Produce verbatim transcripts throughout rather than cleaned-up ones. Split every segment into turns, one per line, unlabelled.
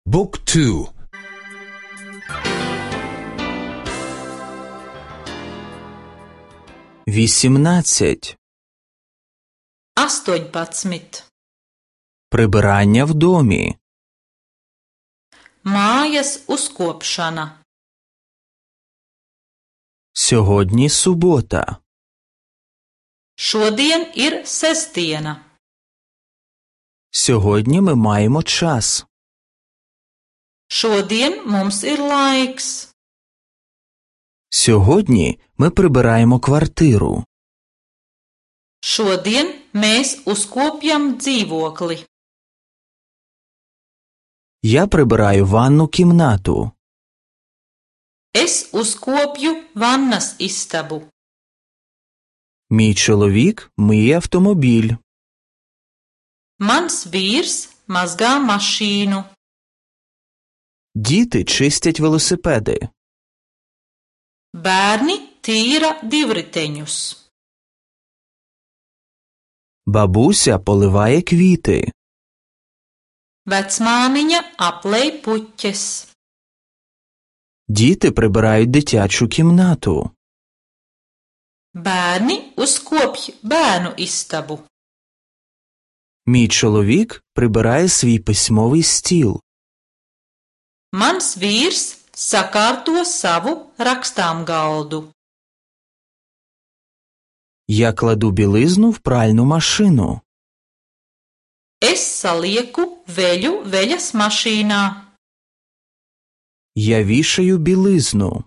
บุ๊กทู
вісімнадцять.
astoņpadsmit.
Прибирання в домі.
Mājas uzkopšana.
Сьогодні субота.
Šodien ir sestdiena.
Сьогодні ми маємо час.
Šodien mums ir laiks.
Сьогодні ми прибираємо квартиру.
Šodien mēs uzkopjam dzīvokli.
Я прибираю ванну кімнату.
Es uzkopju vannas istabu.
Мій чоловік миє автомобіль.
Mans vīrs mazgā mašīnu.
Діти чистять велосипеди.
Bērni tīra divriteņus.
Бабуся поливає квіти.
Vecmāmiņa aplej puķes.
Діти прибирають дитячу кімнату.
Bērni uzkopj bērnu istabu.
Мій чоловік прибирає свій письмовий стіл.
Mans vīrs sakārto savu rakstāmgaldu.
Я кладу білизну в пральну машину.
Es salieku veļu veļas mašīnā.
Я вішаю білизну.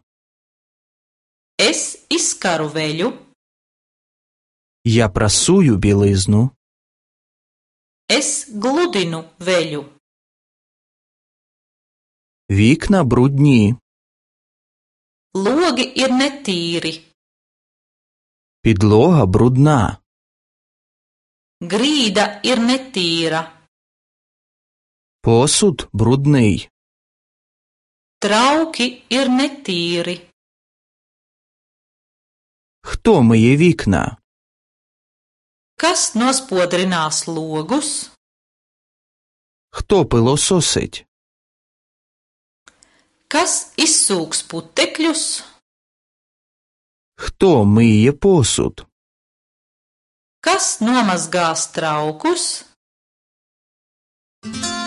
Es izkaru veļu.
Я прасую білизну.
Es gludinu veļu.
Вікна брудні.
Logi ir netīri.
Підлога брудна.
Grīda ir netīra.
Посуд брудний.
Trauki ir netīri.
Хто миє вікна?
Kas nospodrinās logus?
Хто пилососить?
Kas izsūks putekļus?
Хто миє посуд?
Kas nomazgās traukus?